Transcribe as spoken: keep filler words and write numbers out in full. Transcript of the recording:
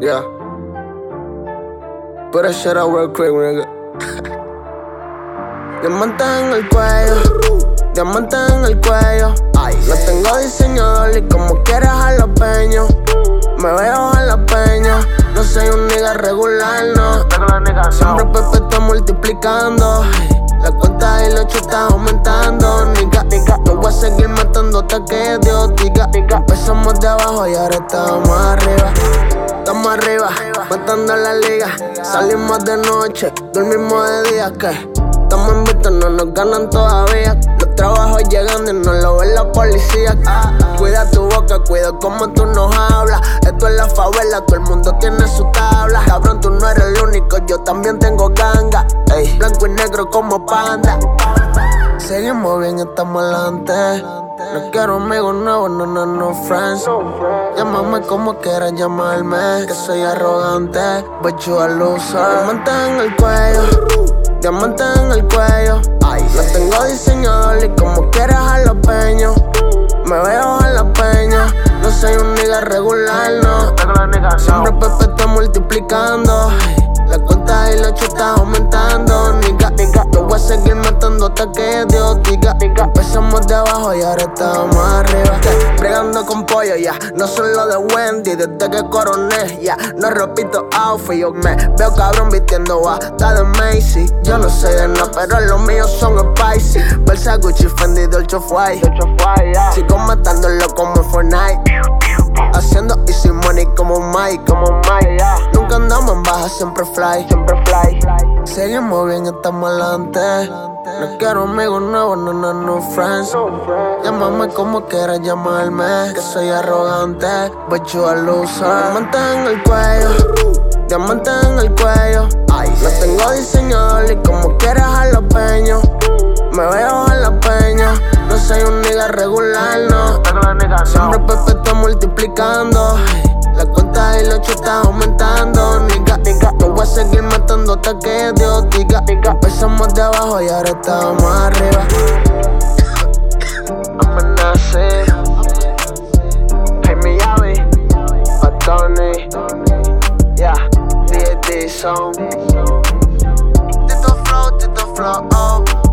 Yeah. Put that shit out real quick, nigga. Diamante en el cuello, diamante en el cuello. Lo tengo diseñador y como quieras jalapeño. Me veo en la peña, no soy un nigga regular, no. Siempre Pepe está multiplicando. La cuenta y la ocho está aumentando, nigga, nigga. Yo voy a seguir matando hasta que Dios diga. Empezamos de abajo y ahora estamos arriba. Estamos arriba, matando la liga. Salimos de noche, dormimos de día, que estamos invictos, no nos ganan todavía. Los trabajos llegan y no lo ve la policía. Cuida tu boca, cuida cómo tú nos hablas. Esto es la favela, todo el mundo tiene su tabla. Cabrón, tú no eres el único, yo también tengo ganga. Ey, blanco y negro como panda. Seguimos bien, estamos adelante. No quiero amigos nuevos, no, no, no friends. Llámame como quieras llamarme, que soy arrogante, but you a loser. Diamante en el cuello, diamante en el cuello. Lo tengo diseñador y como quieras jalapeño. Me veo en la peña, no soy un nigga regular, no. Siempre Pepe está multiplicando. La cuenta y la ocho está aumentando, nigga, nigga. Yo voy a seguir matando hasta que Dios diga. Empezamos de abajo y ahora estamos arriba. Bregando con pollo, ya, no solo de Wendy. Desde que coroné, ya, no repito outfit. Yo me veo cabrón vistiendo bata de Macy. Yo no sé de nada, pero los míos son spicy. Versa Gucci, Fendi, Dolce White. Sigo matándolo como Fortnite. Haciendo easy money como Mike, como Mike, yeah. Nunca andamos en baja, siempre fly, siempre fly. Seguimos bien, estamos adelante. No quiero amigos nuevos, no, no, no friends. Llámame como quieras llamarme, que soy arrogante, but you a loser. Diamante en el cuello, diamante en el cuello. Lo tengo diseñador y como quieras jalapeño. Me veo en la peña, no soy un nigga regular, no. Siempre Pepe está multiplicando. La cuenta y la ocho está aumentando, nigga, nigga. Yo voy a seguir matando hasta que Dios diga. Empezamos de abajo y ahora estamos arriba. Amenace, Pay me Yavi, Patoni, yeah, D A D Song. Tito Flow, Tito Flow, oh.